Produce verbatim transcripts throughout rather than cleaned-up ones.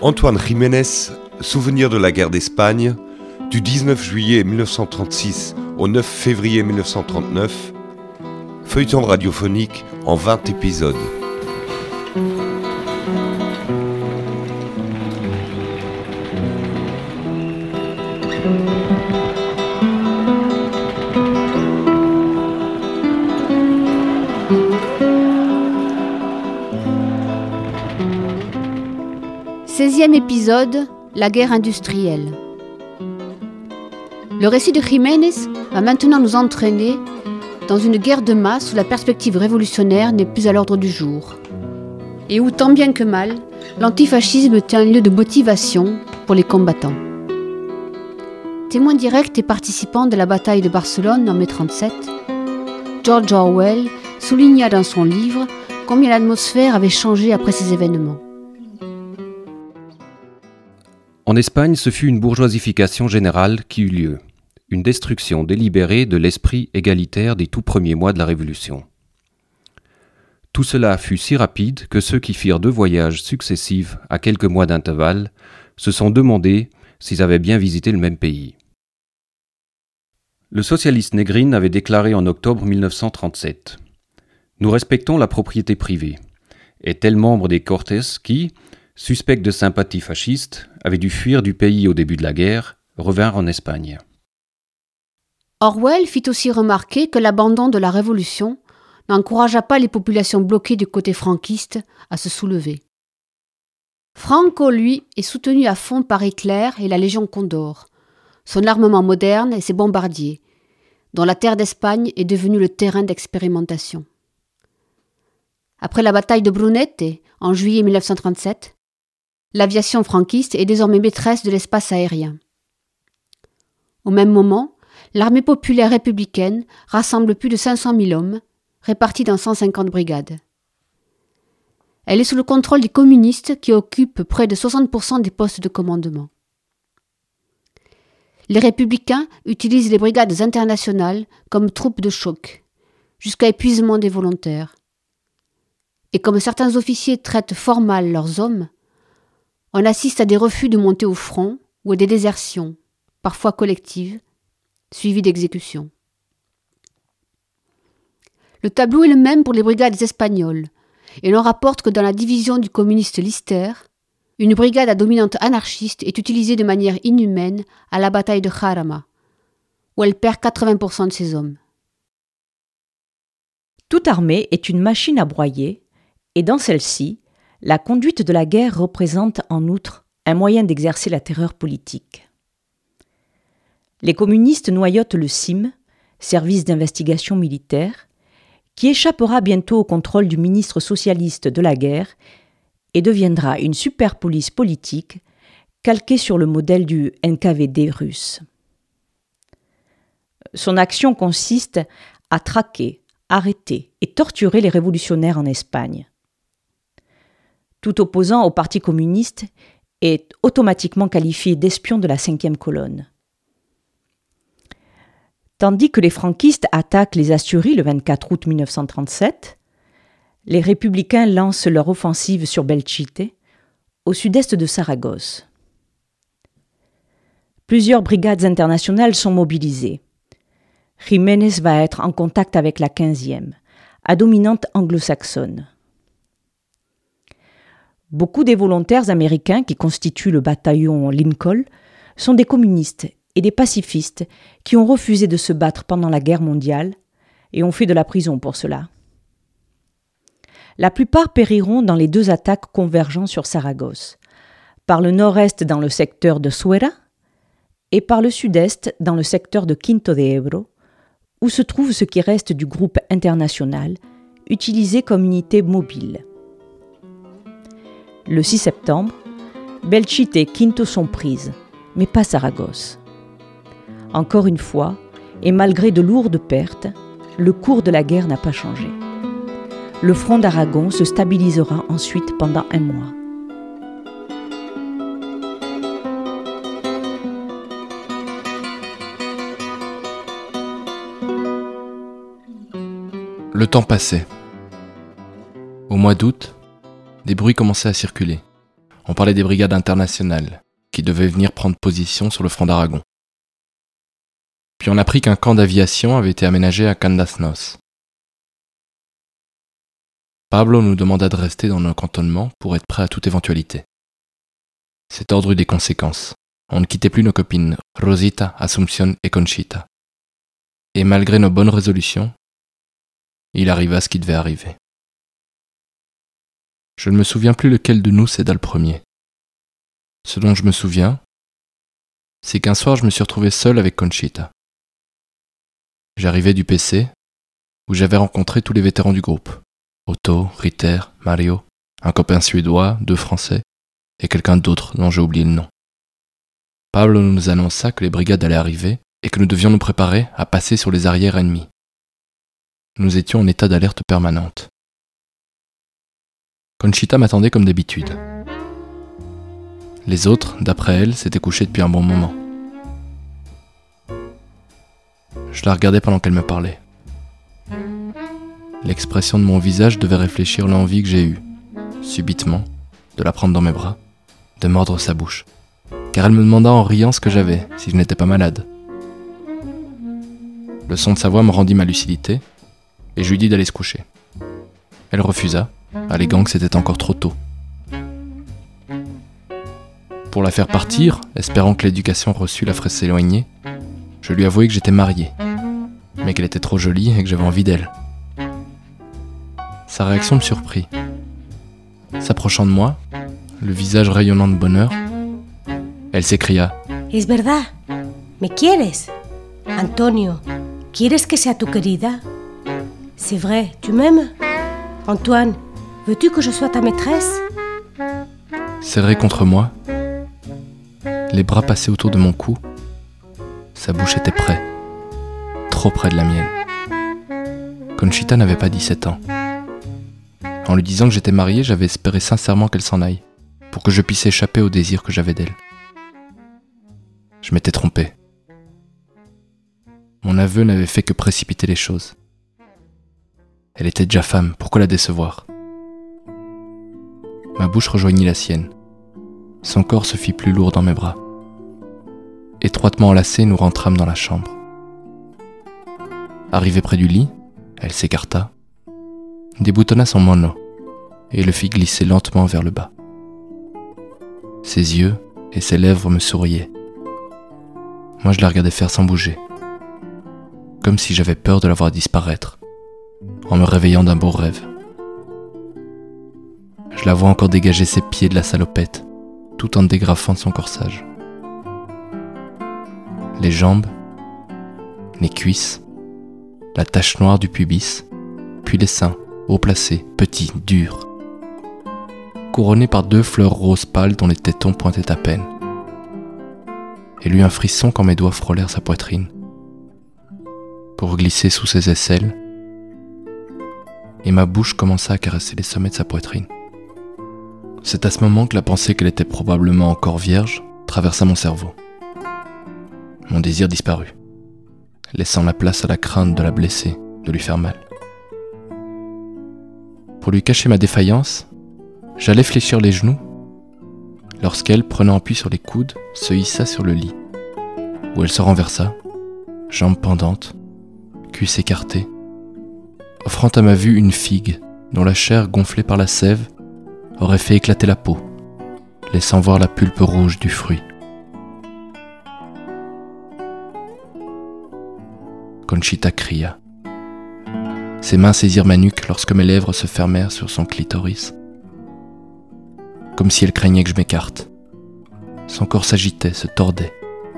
Antoine Jiménez, Souvenir de la guerre d'Espagne, du dix-neuf juillet mille neuf cent trente-six au neuf février mille neuf cent trente-neuf, feuilleton radiophonique en vingt épisodes. seizième épisode, la guerre industrielle. Le récit de Jiménez va maintenant nous entraîner dans une guerre de masse où la perspective révolutionnaire n'est plus à l'ordre du jour. Et où, tant bien que mal, l'antifascisme tient un lieu de motivation pour les combattants. Témoin direct et participant de la bataille de Barcelone en mai trente-sept, George Orwell souligna dans son livre combien l'atmosphère avait changé après ces événements. En Espagne, ce fut une bourgeoisification générale qui eut lieu, une destruction délibérée de l'esprit égalitaire des tout premiers mois de la Révolution. Tout cela fut si rapide que ceux qui firent deux voyages successifs à quelques mois d'intervalle se sont demandé s'ils avaient bien visité le même pays. Le socialiste Negrín avait déclaré en octobre mille neuf cent trente-sept « Nous respectons la propriété privée » et tel membre des Cortes qui, suspects de sympathie fasciste, avaient dû fuir du pays au début de la guerre, revinrent en Espagne. Orwell fit aussi remarquer que l'abandon de la Révolution n'encouragea pas les populations bloquées du côté franquiste à se soulever. Franco, lui, est soutenu à fond par Hitler et la Légion Condor, son armement moderne et ses bombardiers, dont la terre d'Espagne est devenue le terrain d'expérimentation. Après la bataille de Brunete, en juillet mille neuf cent trente-sept, l'aviation franquiste est désormais maîtresse de l'espace aérien. Au même moment, l'armée populaire républicaine rassemble plus de cinq cent mille hommes, répartis dans cent cinquante brigades. Elle est sous le contrôle des communistes qui occupent près de soixante pour cent des postes de commandement. Les républicains utilisent les brigades internationales comme troupes de choc, jusqu'à épuisement des volontaires. Et comme certains officiers traitent fort mal leurs hommes, on assiste à des refus de monter au front ou à des désertions, parfois collectives, suivies d'exécutions. Le tableau est le même pour les brigades espagnoles, et l'on rapporte que dans la division du communiste Lister, une brigade à dominante anarchiste est utilisée de manière inhumaine à la bataille de Jarama, où elle perd quatre-vingts pour cent de ses hommes. Toute armée est une machine à broyer, et dans celle-ci, la conduite de la guerre représente en outre un moyen d'exercer la terreur politique. Les communistes noyautent le S I M, service d'investigation militaire, qui échappera bientôt au contrôle du ministre socialiste de la guerre et deviendra une superpolice politique calquée sur le modèle du N K V D russe. Son action consiste à traquer, arrêter et torturer les révolutionnaires en Espagne. Tout opposant au Parti communiste est automatiquement qualifié d'espion de la cinquième colonne. Tandis que les franquistes attaquent les Asturies le vingt-quatre août mille neuf cent trente-sept, les républicains lancent leur offensive sur Belchite, au sud-est de Saragosse. Plusieurs brigades internationales sont mobilisées. Jiménez va être en contact avec la quinzième, à dominante anglo-saxonne. Beaucoup des volontaires américains qui constituent le bataillon Lincoln sont des communistes et des pacifistes qui ont refusé de se battre pendant la guerre mondiale et ont fait de la prison pour cela. La plupart périront dans les deux attaques convergeant sur Saragosse, par le nord-est dans le secteur de Suera et par le sud-est dans le secteur de Quinto de Ebro, où se trouve ce qui reste du groupe international, utilisé comme unité mobile. Le six septembre, Belchite et Quinto sont prises, mais pas Saragosse. Encore une fois, et malgré de lourdes pertes, le cours de la guerre n'a pas changé. Le front d'Aragon se stabilisera ensuite pendant un mois. Le temps passait. Au mois d'août, des bruits commençaient à circuler. On parlait des brigades internationales, qui devaient venir prendre position sur le front d'Aragon. Puis on apprit qu'un camp d'aviation avait été aménagé à Candasnos. Pablo nous demanda de rester dans nos cantonnements pour être prêts à toute éventualité. Cet ordre eut des conséquences. On ne quittait plus nos copines Rosita, Asunción et Conchita. Et malgré nos bonnes résolutions, il arriva ce qui devait arriver. Je ne me souviens plus lequel de nous céda le premier. Ce dont je me souviens, c'est qu'un soir je me suis retrouvé seul avec Conchita. J'arrivais du P C, où j'avais rencontré tous les vétérans du groupe. Otto, Ritter, Mario, un copain suédois, deux français, et quelqu'un d'autre dont j'ai oublié le nom. Pablo nous annonça que les brigades allaient arriver et que nous devions nous préparer à passer sur les arrières ennemis. Nous étions en état d'alerte permanente. Conchita m'attendait comme d'habitude. Les autres, d'après elle, s'étaient couchés depuis un bon moment. Je la regardais pendant qu'elle me parlait. L'expression de mon visage devait réfléchir l'envie que j'ai eue, subitement, de la prendre dans mes bras, de mordre sa bouche, car elle me demanda en riant ce que j'avais, si je n'étais pas malade. Le son de sa voix me rendit ma lucidité, et je lui dis d'aller se coucher. Elle refusa, alléguant que c'était encore trop tôt. Pour la faire partir, espérant que l'éducation reçue la ferait s'éloigner, je lui avouai que j'étais marié, mais qu'elle était trop jolie et que j'avais envie d'elle. Sa réaction me surprit. S'approchant de moi, le visage rayonnant de bonheur, elle s'écria « Es verdad, me quieres? Antonio, ¿quieres que sea tu querida? C'est vrai, tu m'aimes? Antoine, veux-tu que je sois ta maîtresse ?» Serrée contre moi, les bras passés autour de mon cou, sa bouche était près, trop près de la mienne. Conchita n'avait pas dix-sept ans. En lui disant que j'étais marié, j'avais espéré sincèrement qu'elle s'en aille, pour que je puisse échapper au désir que j'avais d'elle. Je m'étais trompé. Mon aveu n'avait fait que précipiter les choses. Elle était déjà femme, pourquoi la décevoir? Ma bouche rejoignit la sienne. Son corps se fit plus lourd dans mes bras. Étroitement enlacés, nous rentrâmes dans la chambre. Arrivée près du lit, elle s'écarta, déboutonna son mono et le fit glisser lentement vers le bas. Ses yeux et ses lèvres me souriaient. Moi, je la regardais faire sans bouger, comme si j'avais peur de la voir disparaître, en me réveillant d'un beau rêve. Je la vois encore dégager ses pieds de la salopette, tout en dégrafant de son corsage. Les jambes, les cuisses, la tache noire du pubis, puis les seins, haut placés, petits, durs, couronnés par deux fleurs roses pâles dont les tétons pointaient à peine. Elle eut un frisson quand mes doigts frôlèrent sa poitrine, pour glisser sous ses aisselles, et ma bouche commença à caresser les sommets de sa poitrine. C'est à ce moment que la pensée qu'elle était probablement encore vierge traversa mon cerveau. Mon désir disparut, laissant la place à la crainte de la blesser, de lui faire mal. Pour lui cacher ma défaillance, j'allais fléchir les genoux, lorsqu'elle, prenant appui sur les coudes, se hissa sur le lit, où elle se renversa, jambes pendantes, cuisses écartées, offrant à ma vue une figue dont la chair gonflée par la sève aurait fait éclater la peau, laissant voir la pulpe rouge du fruit. Conchita cria. Ses mains saisirent ma nuque lorsque mes lèvres se fermèrent sur son clitoris, comme si elle craignait que je m'écarte. Son corps s'agitait, se tordait.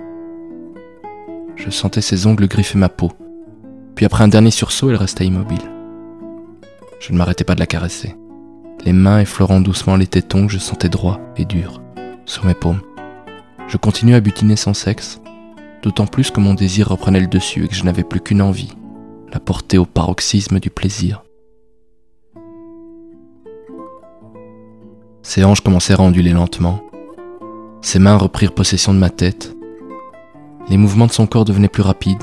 Je sentais ses ongles griffer ma peau, puis après un dernier sursaut, elle resta immobile. Je ne m'arrêtais pas de la caresser, les mains effleurant doucement les tétons que je sentais droits et durs, sur mes paumes. Je continuais à butiner son sexe, d'autant plus que mon désir reprenait le dessus et que je n'avais plus qu'une envie, la porter au paroxysme du plaisir. Ses hanches commencèrent à onduler lentement, ses mains reprirent possession de ma tête, les mouvements de son corps devenaient plus rapides.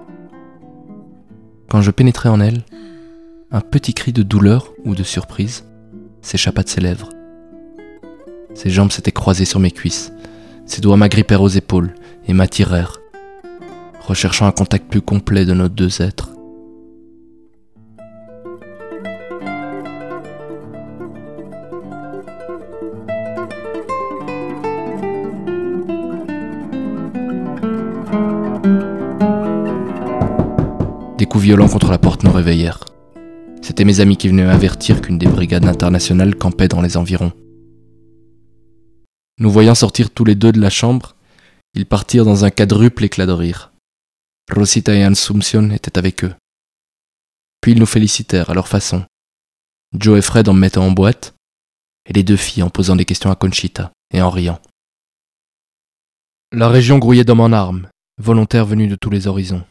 Quand je pénétrai en elle, un petit cri de douleur ou de surprise s'échappa de ses lèvres. Ses jambes s'étaient croisées sur mes cuisses. Ses doigts m'agrippèrent aux épaules et m'attirèrent, recherchant un contact plus complet de nos deux êtres. Des coups violents contre la porte nous réveillèrent. C'étaient mes amis qui venaient m'avertir qu'une des brigades internationales campait dans les environs. Nous voyant sortir tous les deux de la chambre, ils partirent dans un quadruple éclat de rire. Rosita et Assumpción étaient avec eux. Puis ils nous félicitèrent à leur façon, Joe et Fred en me mettant en boîte, et les deux filles en posant des questions à Conchita et en riant. La région grouillait d'hommes en armes, volontaires venus de tous les horizons.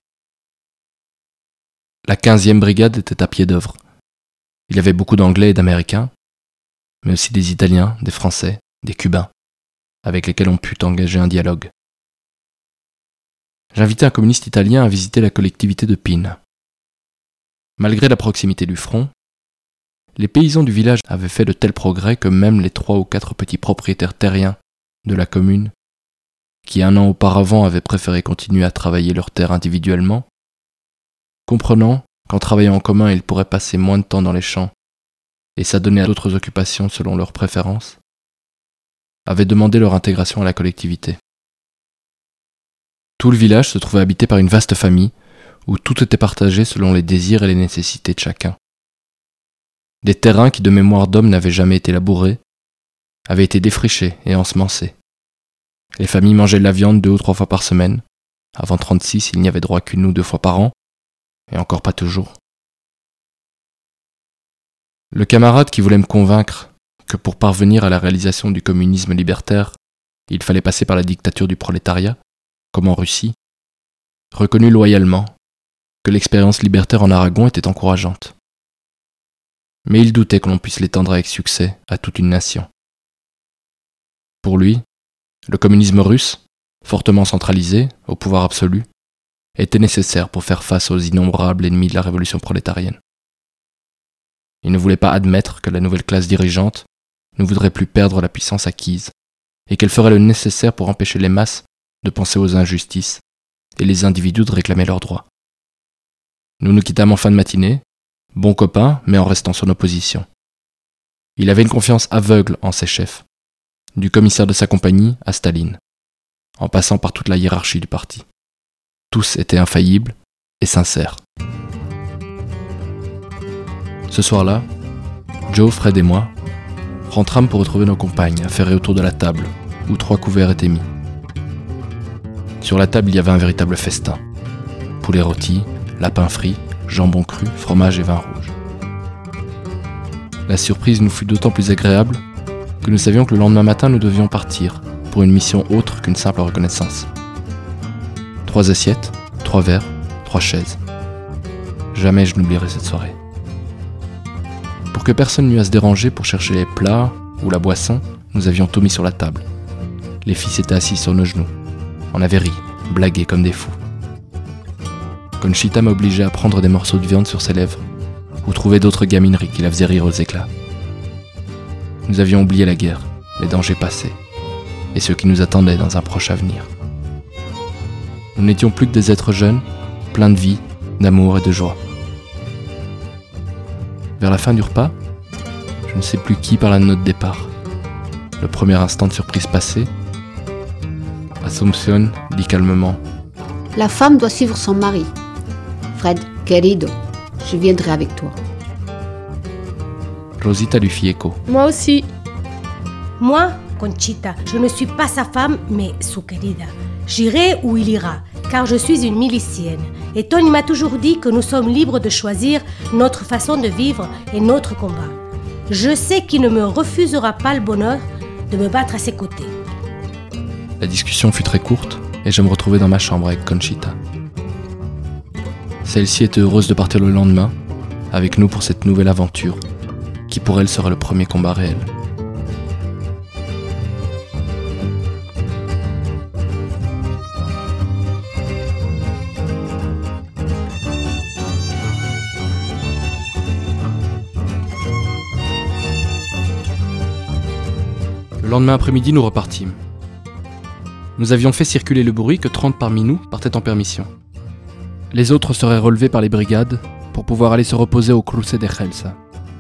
La quinzième brigade était à pied d'œuvre. Il y avait beaucoup d'Anglais et d'Américains, mais aussi des Italiens, des Français, des Cubains, avec lesquels on put engager un dialogue. J'invitai un communiste italien à visiter la collectivité de Pine. Malgré la proximité du front, les paysans du village avaient fait de tels progrès que même les trois ou quatre petits propriétaires terriens de la commune, qui un an auparavant avaient préféré continuer à travailler leurs terres individuellement, comprenant qu'en travaillant en commun ils pourraient passer moins de temps dans les champs et s'adonner à d'autres occupations selon leurs préférences, avaient demandé leur intégration à la collectivité. Tout le village se trouvait habité par une vaste famille où tout était partagé selon les désirs et les nécessités de chacun. Des terrains qui de mémoire d'homme n'avaient jamais été labourés avaient été défrichés et ensemencés. Les familles mangeaient de la viande deux ou trois fois par semaine. Avant trente-six, il n'y avait droit qu'une ou deux fois par an, et encore pas toujours. Le camarade qui voulait me convaincre que pour parvenir à la réalisation du communisme libertaire, il fallait passer par la dictature du prolétariat, comme en Russie, reconnut loyalement que l'expérience libertaire en Aragon était encourageante. Mais il doutait que l'on puisse l'étendre avec succès à toute une nation. Pour lui, le communisme russe, fortement centralisé, au pouvoir absolu, était nécessaire pour faire face aux innombrables ennemis de la révolution prolétarienne. Il ne voulait pas admettre que la nouvelle classe dirigeante ne voudrait plus perdre la puissance acquise, et qu'elle ferait le nécessaire pour empêcher les masses de penser aux injustices et les individus de réclamer leurs droits. Nous nous quittâmes en fin de matinée, bons copains, mais en restant sur nos positions. Il avait une confiance aveugle en ses chefs, du commissaire de sa compagnie à Staline, en passant par toute la hiérarchie du parti. Tous étaient infaillibles et sincères. Ce soir-là, Joe, Fred et moi rentrâmes pour retrouver nos compagnes affairées autour de la table, où trois couverts étaient mis. Sur la table, il y avait un véritable festin. Poulet rôti, lapin frit, jambon cru, fromage et vin rouge. La surprise nous fut d'autant plus agréable que nous savions que le lendemain matin, nous devions partir pour une mission autre qu'une simple reconnaissance. Trois assiettes, trois verres, trois chaises. Jamais je n'oublierai cette soirée. Pour que personne n'eût à se déranger pour chercher les plats ou la boisson, nous avions tout mis sur la table. Les filles s'étaient assises sur nos genoux. On avait ri, blagué comme des fous. Conchita m'obligeait à prendre des morceaux de viande sur ses lèvres ou trouver d'autres gamineries qui la faisaient rire aux éclats. Nous avions oublié la guerre, les dangers passés et ceux qui nous attendaient dans un proche avenir. Nous n'étions plus que des êtres jeunes, pleins de vie, d'amour et de joie. Vers la fin du repas, je ne sais plus qui parla de notre départ. Le premier instant de surprise passé, Assumpción dit calmement « La femme doit suivre son mari. Fred, querido, je viendrai avec toi. » Rosita lui fit écho. Moi aussi. Moi, Conchita, je ne suis pas sa femme, mais su querida. J'irai où il ira, car je suis une milicienne. Et Tony m'a toujours dit que nous sommes libres de choisir notre façon de vivre et notre combat. Je sais qu'il ne me refusera pas le bonheur de me battre à ses côtés. La discussion fut très courte et je me retrouvai dans ma chambre avec Conchita. Celle-ci était heureuse de partir le lendemain avec nous pour cette nouvelle aventure, qui pour elle sera le premier combat réel. Le lendemain après-midi, nous repartîmes. Nous avions fait circuler le bruit que trente parmi nous partaient en permission. Les autres seraient relevés par les brigades pour pouvoir aller se reposer au Cruce de Gelsa.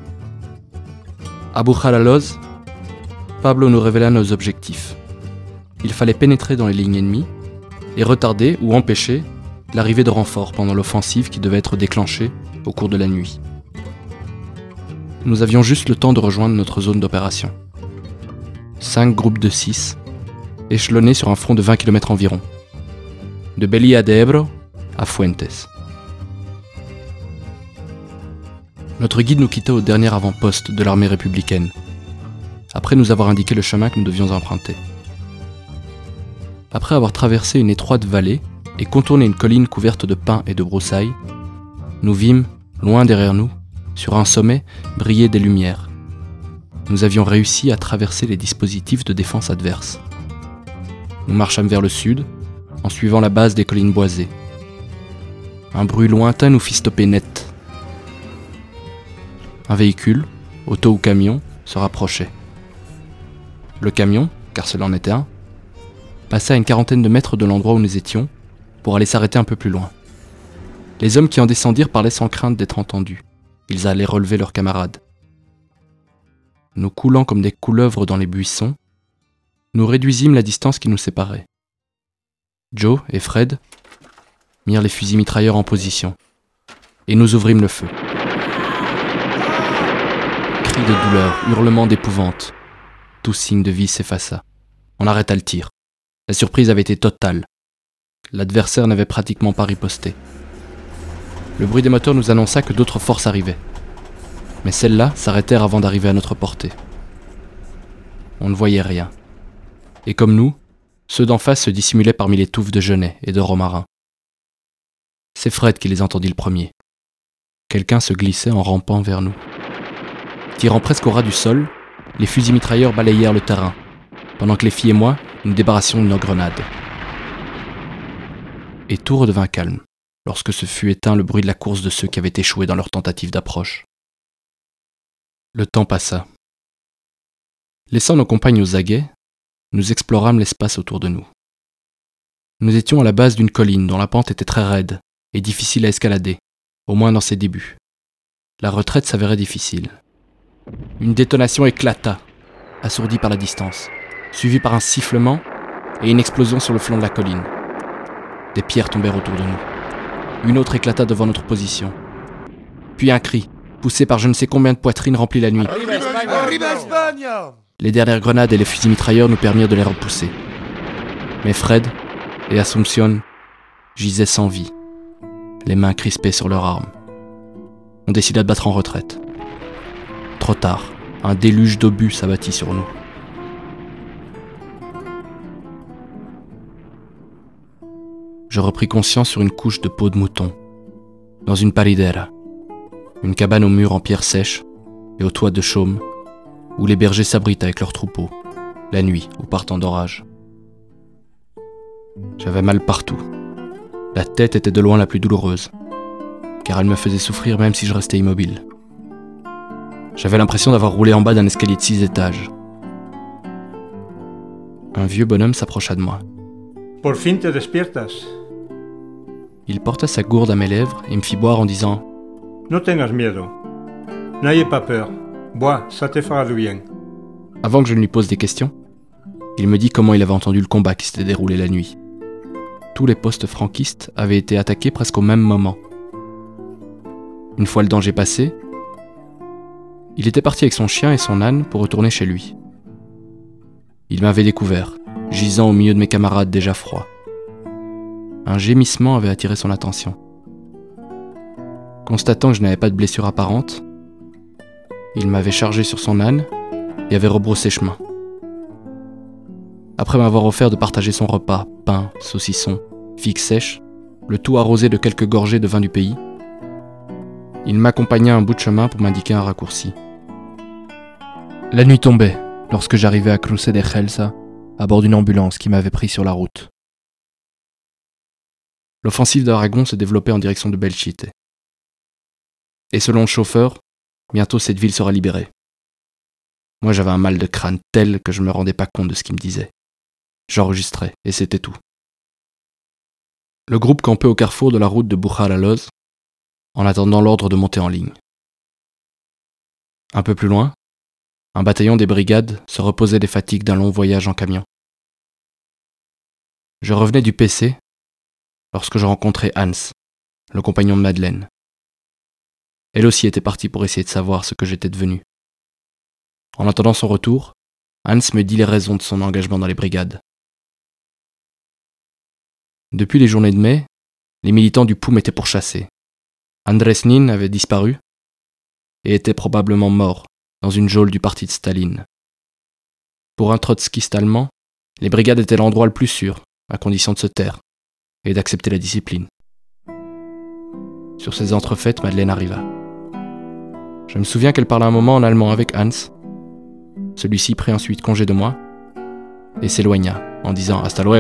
À Bujaraloz, Pablo nous révéla nos objectifs. Il fallait pénétrer dans les lignes ennemies et retarder ou empêcher l'arrivée de renforts pendant l'offensive qui devait être déclenchée au cours de la nuit. Nous avions juste le temps de rejoindre notre zone d'opération. Cinq groupes de six, échelonnés sur un front de vingt kilomètres environ, de Belía de Ebro à Fuentes. Notre guide nous quitta au dernier avant-poste de l'armée républicaine, après nous avoir indiqué le chemin que nous devions emprunter. Après avoir traversé une étroite vallée et contourné une colline couverte de pins et de broussailles, nous vîmes, loin derrière nous, sur un sommet, briller des lumières. Nous avions réussi à traverser les dispositifs de défense adverses. Nous marchâmes vers le sud, en suivant la base des collines boisées. Un bruit lointain nous fit stopper net. Un véhicule, auto ou camion, se rapprochait. Le camion, car cela en était un, passa à une quarantaine de mètres de l'endroit où nous étions, pour aller s'arrêter un peu plus loin. Les hommes qui en descendirent parlaient sans crainte d'être entendus. Ils allaient relever leurs camarades. Nous coulant comme des couleuvres dans les buissons, nous réduisîmes la distance qui nous séparait. Joe et Fred mirent les fusils mitrailleurs en position, et nous ouvrîmes le feu. Cris de douleur, hurlements d'épouvante, tout signe de vie s'effaça. On arrêta le tir. La surprise avait été totale. L'adversaire n'avait pratiquement pas riposté. Le bruit des moteurs nous annonça que d'autres forces arrivaient. Mais celles-là s'arrêtèrent avant d'arriver à notre portée. On ne voyait rien. Et comme nous, ceux d'en face se dissimulaient parmi les touffes de genêts et de romarins. C'est Fred qui les entendit le premier. Quelqu'un se glissait en rampant vers nous. Tirant presque au ras du sol, les fusils mitrailleurs balayèrent le terrain, pendant que les filles et moi, nous débarrassions de nos grenades. Et tout redevint calme, lorsque se fut éteint le bruit de la course de ceux qui avaient échoué dans leur tentative d'approche. Le temps passa. Laissant nos compagnes aux aguets, nous explorâmes l'espace autour de nous. Nous étions à la base d'une colline dont la pente était très raide et difficile à escalader, au moins dans ses débuts. La retraite s'avérait difficile. Une détonation éclata, assourdie par la distance, suivie par un sifflement et une explosion sur le flanc de la colline. Des pierres tombèrent autour de nous. Une autre éclata devant notre position. Puis un cri, poussé par je ne sais combien de poitrines remplies la nuit. Les dernières grenades et les fusils mitrailleurs nous permirent de les repousser. Mais Fred et Asunción gisaient sans vie, les mains crispées sur leurs armes. On décida de battre en retraite. Trop tard, un déluge d'obus s'abattit sur nous. Je repris conscience sur une couche de peau de mouton, dans une paridera, une cabane aux murs en pierre sèche et au toit de chaume, où les bergers s'abritent avec leurs troupeaux, la nuit ou partant d'orage. J'avais mal partout. La tête était de loin la plus douloureuse, car elle me faisait souffrir même si je restais immobile. J'avais l'impression d'avoir roulé en bas d'un escalier de six étages. Un vieux bonhomme s'approcha de moi. « Por fin te despiertas. » Il porta sa gourde à mes lèvres et me fit boire en disant « No tengas miedo. N'ayez pas peur. Bois, ça te fera du bien. » Avant que je ne lui pose des questions, il me dit comment il avait entendu le combat qui s'était déroulé la nuit. Tous les postes franquistes avaient été attaqués presque au même moment. Une fois le danger passé, il était parti avec son chien et son âne pour retourner chez lui. Il m'avait découvert, gisant au milieu de mes camarades déjà froids. Un gémissement avait attiré son attention. Constatant que je n'avais pas de blessure apparente, il m'avait chargé sur son âne et avait rebroussé chemin. Après m'avoir offert de partager son repas, pain, saucisson, figues sèches, le tout arrosé de quelques gorgées de vin du pays, il m'accompagna un bout de chemin pour m'indiquer un raccourci. La nuit tombait lorsque j'arrivais à Cruce de Gelsa à bord d'une ambulance qui m'avait pris sur la route. L'offensive d'Aragon se développait en direction de Belchite. Et selon le chauffeur, bientôt cette ville sera libérée. Moi j'avais un mal de crâne tel que je me rendais pas compte de ce qu'il me disait. J'enregistrais, et c'était tout. Le groupe campait au carrefour de la route de Bujaraloz, en attendant l'ordre de monter en ligne. Un peu plus loin, un bataillon des brigades se reposait des fatigues d'un long voyage en camion. Je revenais du P C lorsque je rencontrai Hans, le compagnon de Madeleine. Elle aussi était partie pour essayer de savoir ce que j'étais devenu. En attendant son retour, Hans me dit les raisons de son engagement dans les brigades. Depuis les journées de mai, les militants du P O U M étaient pourchassés. Andrés Nin avait disparu et était probablement mort dans une geôle du parti de Staline. Pour un trotskiste allemand, les brigades étaient l'endroit le plus sûr, à condition de se taire et d'accepter la discipline. Sur ces entrefaites, Madeleine arriva. Je me souviens qu'elle parla un moment en allemand avec Hans. Celui-ci prit ensuite congé de moi et s'éloigna en disant « Hasta luego ».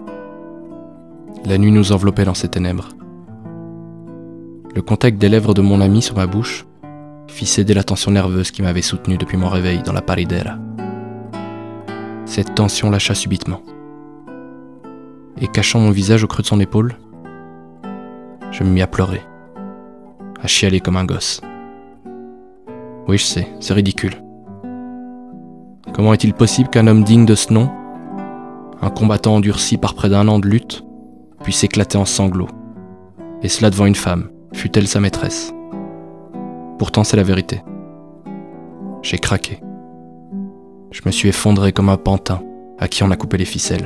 La nuit nous enveloppait dans ses ténèbres. Le contact des lèvres de mon ami sur ma bouche fit céder la tension nerveuse qui m'avait soutenu depuis mon réveil dans la paridera. Cette tension lâcha subitement. Et cachant mon visage au creux de son épaule, je me mis à pleurer, à chialer comme un gosse. Oui, je sais, c'est ridicule. Comment est-il possible qu'un homme digne de ce nom, un combattant endurci par près d'un an de lutte, puisse éclater en sanglots, et cela devant une femme, fût-elle sa maîtresse. Pourtant, c'est la vérité. J'ai craqué. Je me suis effondré comme un pantin à qui on a coupé les ficelles.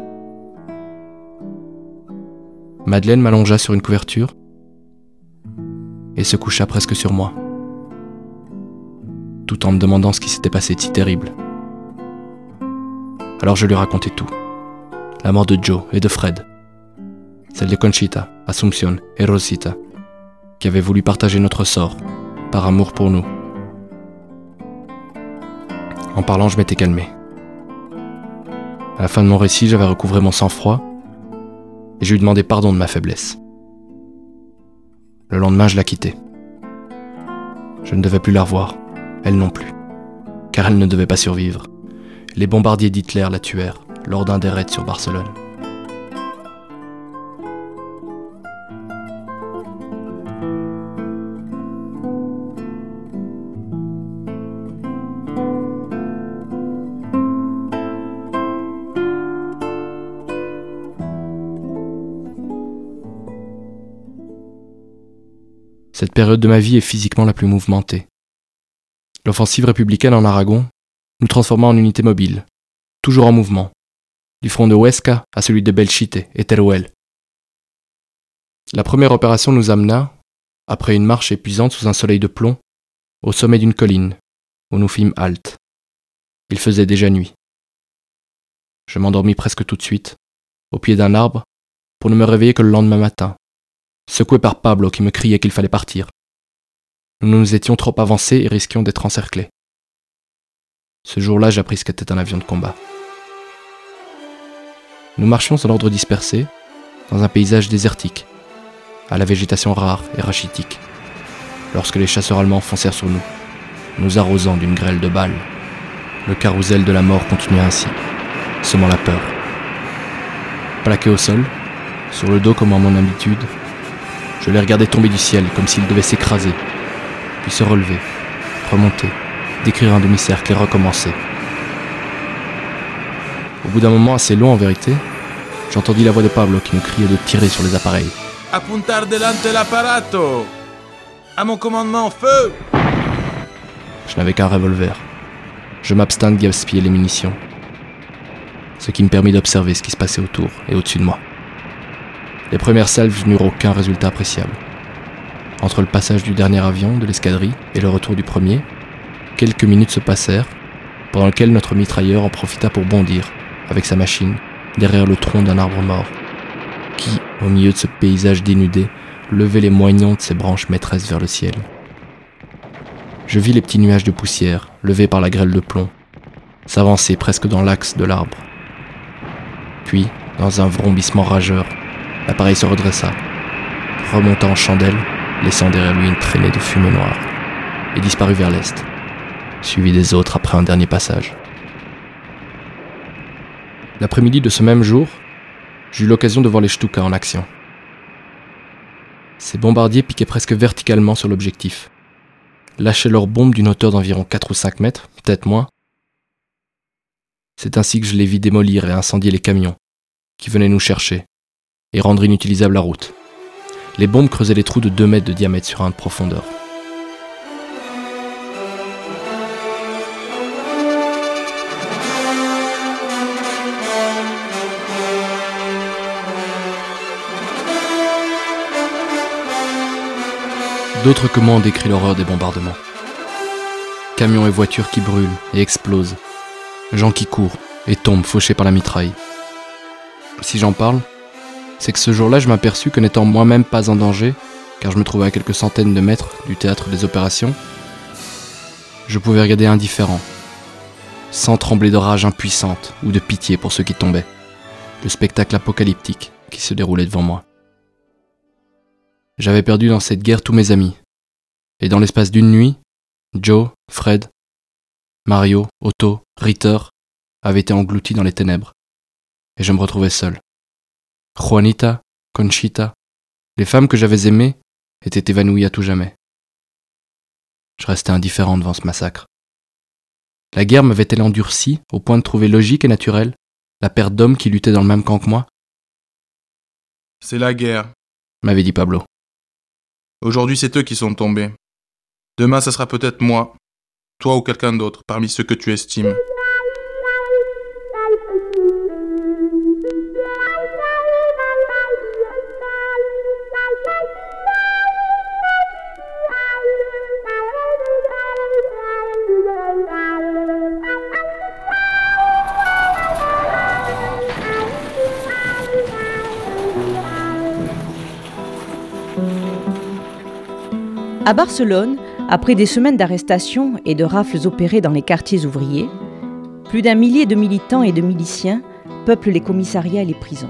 Madeleine m'allongea sur une couverture et se coucha presque sur moi, tout en me demandant ce qui s'était passé de si terrible. Alors je lui racontai tout. La mort de Joe et de Fred, celle de Conchita, Asunción et Rosita, qui avaient voulu partager notre sort, par amour pour nous. En parlant, je m'étais calmé. À la fin de mon récit, j'avais recouvré mon sang-froid et je lui demandais pardon de ma faiblesse. Le lendemain, je la quittai. Je ne devais plus la revoir, elle non plus, car elle ne devait pas survivre. Les bombardiers d'Hitler la tuèrent lors d'un des raids sur Barcelone. Cette période de ma vie est physiquement la plus mouvementée. L'offensive républicaine en Aragon nous transforma en unité mobile, toujours en mouvement, du front de Huesca à celui de Belchite et Teruel. La première opération nous amena, après une marche épuisante sous un soleil de plomb, au sommet d'une colline, où nous fîmes halte. Il faisait déjà nuit. Je m'endormis presque tout de suite, au pied d'un arbre, pour ne me réveiller que le lendemain matin, secoué par Pablo qui me criait qu'il fallait partir. Nous nous étions trop avancés et risquions d'être encerclés. Ce jour-là, j'appris ce qu'était un avion de combat. Nous marchions en ordre dispersé, dans un paysage désertique, à la végétation rare et rachitique, lorsque les chasseurs allemands foncèrent sur nous, nous arrosant d'une grêle de balles. Le carrousel de la mort continuait ainsi, semant la peur. Plaqué au sol, sur le dos comme à mon habitude, je les regardais tomber du ciel comme s'ils devaient s'écraser, puis se relever, remonter, décrire un demi-cercle et recommencer. Au bout d'un moment assez long en vérité, j'entendis la voix de Pablo qui nous criait de tirer sur les appareils. Apuntar delante el aparato! À mon commandement, feu! Je n'avais qu'un revolver. Je m'abstins de gaspiller les munitions, ce qui me permit d'observer ce qui se passait autour et au-dessus de moi. Les premières salves n'eurent aucun résultat appréciable. Entre le passage du dernier avion de l'escadrille et le retour du premier, quelques minutes se passèrent, pendant lesquelles notre mitrailleur en profita pour bondir, avec sa machine, derrière le tronc d'un arbre mort, qui, au milieu de ce paysage dénudé, levait les moignons de ses branches maîtresses vers le ciel. Je vis les petits nuages de poussière, levés par la grêle de plomb, s'avancer presque dans l'axe de l'arbre. Puis, dans un vrombissement rageur, l'appareil se redressa, remonta en chandelle, laissant derrière lui une traînée de fumée noire, et disparut vers l'est, suivi des autres après un dernier passage. L'après-midi de ce même jour, j'eus l'occasion de voir les Stuka en action. Ces bombardiers piquaient presque verticalement sur l'objectif, lâchaient leurs bombes d'une hauteur d'environ quatre ou cinq mètres, peut-être moins. C'est ainsi que je les vis démolir et incendier les camions qui venaient nous chercher et rendre inutilisable la route. Les bombes creusaient des trous de deux mètres de diamètre sur un de profondeur. D'autres que moi ont décrit l'horreur des bombardements. Camions et voitures qui brûlent et explosent. Gens qui courent et tombent fauchés par la mitraille. Si j'en parle, c'est que ce jour-là, je m'aperçus que n'étant moi-même pas en danger, car je me trouvais à quelques centaines de mètres du théâtre des opérations, je pouvais regarder indifférent, sans trembler de rage impuissante ou de pitié pour ceux qui tombaient, le spectacle apocalyptique qui se déroulait devant moi. J'avais perdu dans cette guerre tous mes amis, et dans l'espace d'une nuit, Joe, Fred, Mario, Otto, Ritter avaient été engloutis dans les ténèbres, et je me retrouvais seul. Juanita, Conchita, les femmes que j'avais aimées étaient évanouies à tout jamais. Je restais indifférent devant ce massacre. La guerre m'avait-elle endurci au point de trouver logique et naturelle la perte d'hommes qui luttaient dans le même camp que moi ? C'est la guerre, m'avait dit Pablo. Aujourd'hui, c'est eux qui sont tombés. Demain, ça sera peut-être moi, toi ou quelqu'un d'autre, parmi ceux que tu estimes. À Barcelone, après des semaines d'arrestations et de rafles opérées dans les quartiers ouvriers, plus d'un millier de militants et de miliciens peuplent les commissariats et les prisons.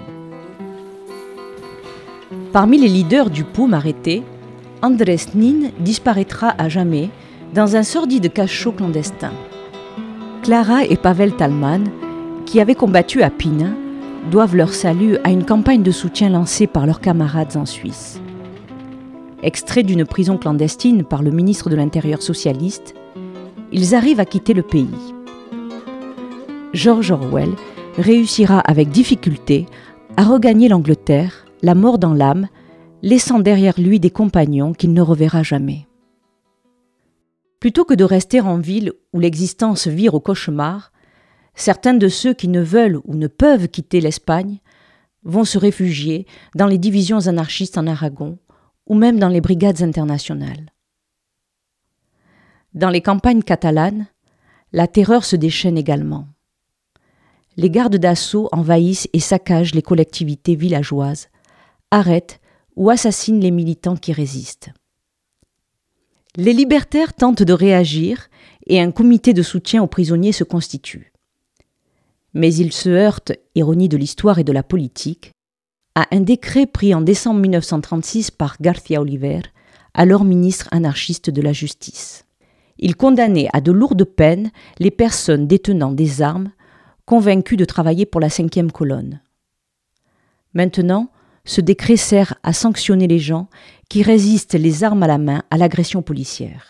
Parmi les leaders du P O U M arrêtés, Andrés Nin disparaîtra à jamais dans un sordide cachot clandestin. Clara et Pavel Talman, qui avaient combattu à Pina, doivent leur salut à une campagne de soutien lancée par leurs camarades en Suisse. Extraits d'une prison clandestine par le ministre de l'Intérieur socialiste, ils arrivent à quitter le pays. George Orwell réussira avec difficulté à regagner l'Angleterre, la mort dans l'âme, laissant derrière lui des compagnons qu'il ne reverra jamais. Plutôt que de rester en ville où l'existence vire au cauchemar, certains de ceux qui ne veulent ou ne peuvent quitter l'Espagne vont se réfugier dans les divisions anarchistes en Aragon, ou même dans les brigades internationales. Dans les campagnes catalanes, la terreur se déchaîne également. Les gardes d'assaut envahissent et saccagent les collectivités villageoises, arrêtent ou assassinent les militants qui résistent. Les libertaires tentent de réagir et un comité de soutien aux prisonniers se constitue. Mais ils se heurtent, ironie de l'histoire et de la politique, à un décret pris en décembre mille neuf cent trente-six par García Oliver, alors ministre anarchiste de la Justice. Il condamnait à de lourdes peines les personnes détenant des armes, convaincues de travailler pour la cinquième colonne. Maintenant, ce décret sert à sanctionner les gens qui résistent les armes à la main à l'agression policière.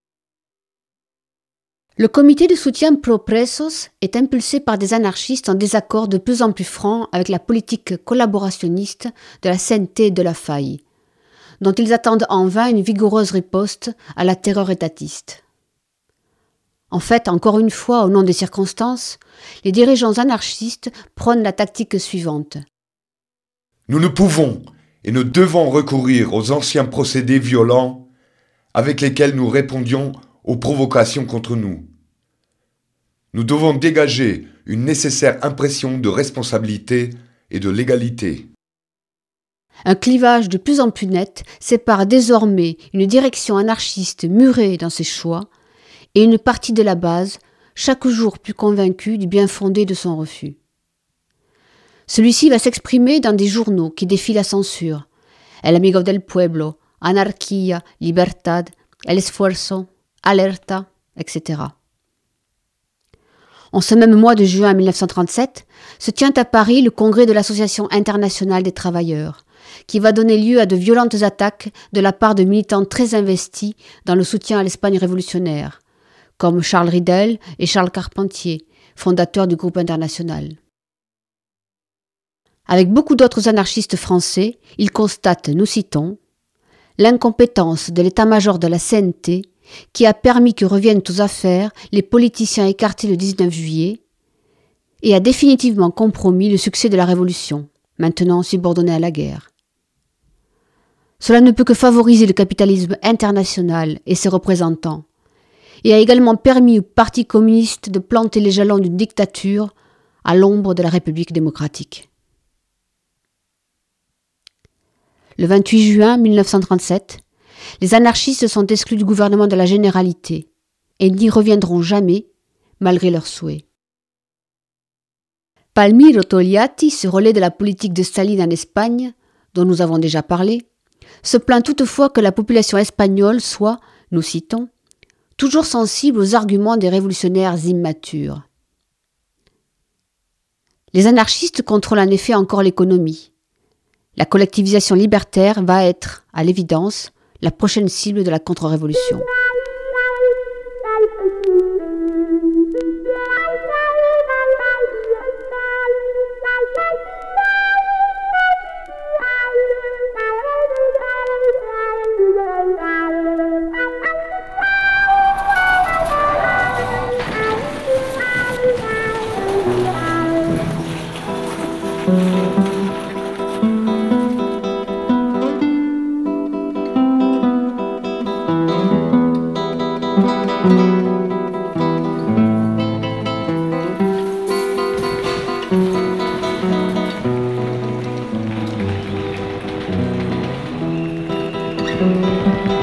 Le comité de soutien pro-presos est impulsé par des anarchistes en désaccord de plus en plus franc avec la politique collaborationniste de la C N T et de la Faille, dont ils attendent en vain une vigoureuse riposte à la terreur étatiste. En fait, encore une fois, au nom des circonstances, les dirigeants anarchistes prônent la tactique suivante. Nous ne pouvons et ne devons recourir aux anciens procédés violents avec lesquels nous répondions aux provocations contre nous. Nous devons dégager une nécessaire impression de responsabilité et de légalité. Un clivage de plus en plus net sépare désormais une direction anarchiste murée dans ses choix et une partie de la base, chaque jour plus convaincue du bien fondé de son refus. Celui-ci va s'exprimer dans des journaux qui défient la censure. El Amigo del Pueblo, Anarquía, Libertad, El Esfuerzo, Alerta, et cetera. En ce même mois de juin mille neuf cent trente-sept, se tient à Paris le congrès de l'Association internationale des travailleurs, qui va donner lieu à de violentes attaques de la part de militants très investis dans le soutien à l'Espagne révolutionnaire, comme Charles Ridel et Charles Carpentier, fondateurs du groupe international. Avec beaucoup d'autres anarchistes français, ils constatent, nous citons, l'incompétence de l'état-major de la C N T qui a permis que reviennent aux affaires les politiciens écartés le dix-neuf juillet et a définitivement compromis le succès de la Révolution, maintenant subordonnée à la guerre. Cela ne peut que favoriser le capitalisme international et ses représentants, et a également permis au Parti communiste de planter les jalons d'une dictature à l'ombre de la République démocratique. Le vingt-huit juin mille neuf cent trente-sept, les anarchistes sont exclus du gouvernement de la Généralité et n'y reviendront jamais, malgré leurs souhaits. Palmiro Togliatti, ce relais de la politique de Staline en Espagne, dont nous avons déjà parlé, se plaint toutefois que la population espagnole soit, nous citons, toujours sensible aux arguments des révolutionnaires immatures. Les anarchistes contrôlent en effet encore l'économie. La collectivisation libertaire va être, à l'évidence, la prochaine cible de la contre-révolution. Thank you.